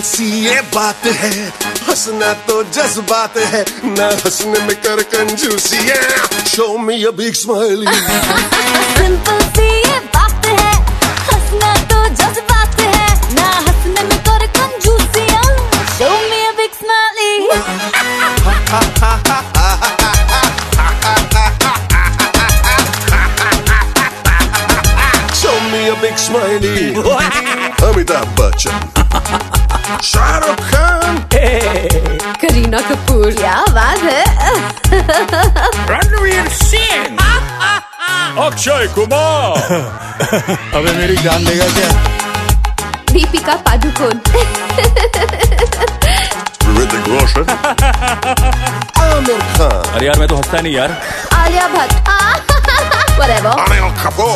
सी ये बात है, हंसना तो जज्बात है, ना हंसने में कर कंजूसियां। Show me a big smiley. Simple सी ये बात है, हंसना तो जज्बात है, ना हंसने में कर कंजूसियां। Show me a big smiley. Show me a big smiley. Amitabh Bachchan, Shah Rukh Khan, Kareena Kapoor, क्या बात है। रणवीर सिंह, अक्षय कुमार। अबे मेरी जान लेगा क्या? Deepika Padukone, Hrithik Roshan, Amir Khan, अरे यार मैं तो हंसता नहीं यार। Alia Bhatt, whatever. Anil Kapoor,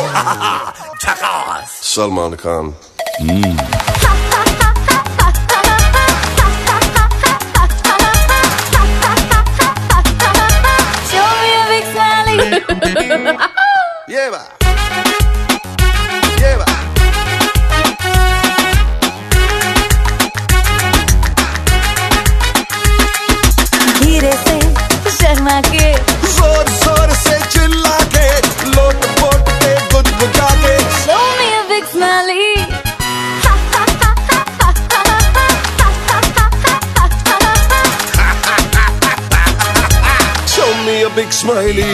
Salman Khan. Show me a big smiley. Yeah, ba. Yeah, ba. धीरे से शर्मा के, जोर जोर से चिल्ला के, लोट पोट के गुदगुदा के। show me a big smiley. Show me a big smiley.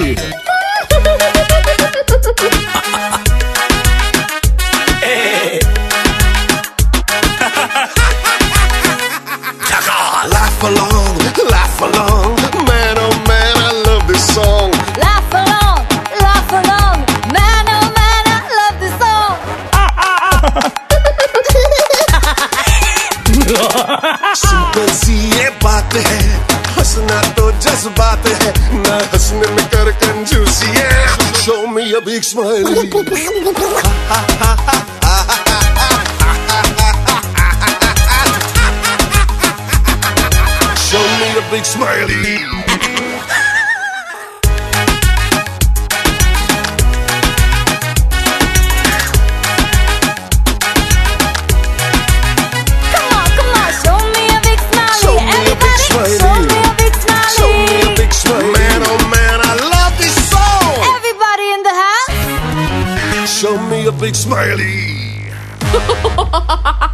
Laugh along, man oh man, I love this song. Laugh along, man oh man, I love this song. Simple सी ये बात है, हंसना तो जज्बात है, ना हंसने में कर कंजूसियां। Show me a big smiley. Show me a big smiley. Come on, show me a big smiley. Show me a big Everybody, smiley. show me a big smiley. Show me a big smiley. Man oh man, I love this song. Everybody in the house. Show me a big smiley.